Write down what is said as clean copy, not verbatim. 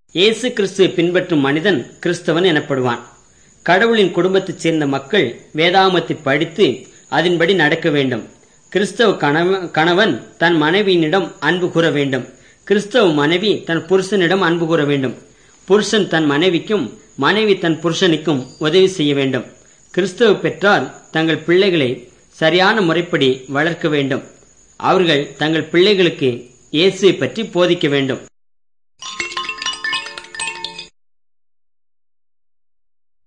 இயேசு கிறிஸ்துவை பின்பற்றும் மனிதன் கிறிஸ்தவன் எனப்படுவான். கடவுளின் குடும்பத்தைச் சேர்ந்த மக்கள் வேதாகமத்தை படித்து அதன்படி நடக்க வேண்டும். கிறிஸ்தவ கணவன் தன் மனைவியினிடம் அன்பு கூற வேண்டும். கிறிஸ்தவ மனைவி தன் புருஷனிடம் அன்பு கூற வேண்டும். புருஷன் தன் மனைவிக்கும், மனைவி தன் புருஷனுக்கும் உதவி செய்ய வேண்டும். கிறிஸ்தவ பெற்றார் தங்கள் பிள்ளைகளை சரியான முறைப்படி வளர்க்க வேண்டும். அவர்கள் தங்கள் பிள்ளைகளுக்கு இயேசுவை பற்றி போதிக்க வேண்டும்.